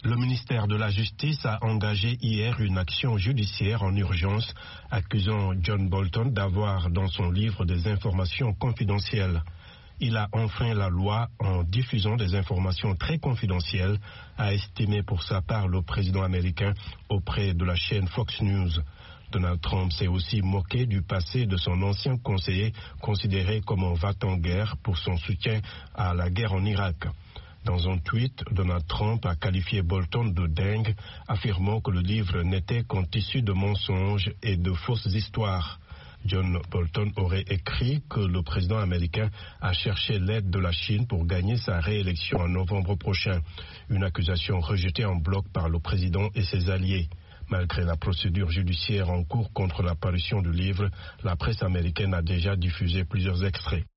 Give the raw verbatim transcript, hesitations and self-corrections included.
Le ministère de la Justice a engagé hier une action judiciaire en urgence accusant John Bolton d'avoir dans son livre des informations confidentielles. Il a enfreint la loi en diffusant des informations très confidentielles, a estimé pour sa part le président américain auprès de la chaîne Fox News. Donald Trump s'est aussi moqué du passé de son ancien conseiller, considéré comme un va-t-en-guerre pour son soutien à la guerre en Irak. Dans un tweet, Donald Trump a qualifié Bolton de dingue, affirmant que le livre n'était qu'un tissu de mensonges et de fausses histoires. John Bolton aurait écrit que le président américain a cherché l'aide de la Chine pour gagner sa réélection en novembre prochain, une accusation rejetée en bloc par le président et ses alliés. Malgré la procédure judiciaire en cours contre la parution du livre, la presse américaine a déjà diffusé plusieurs extraits.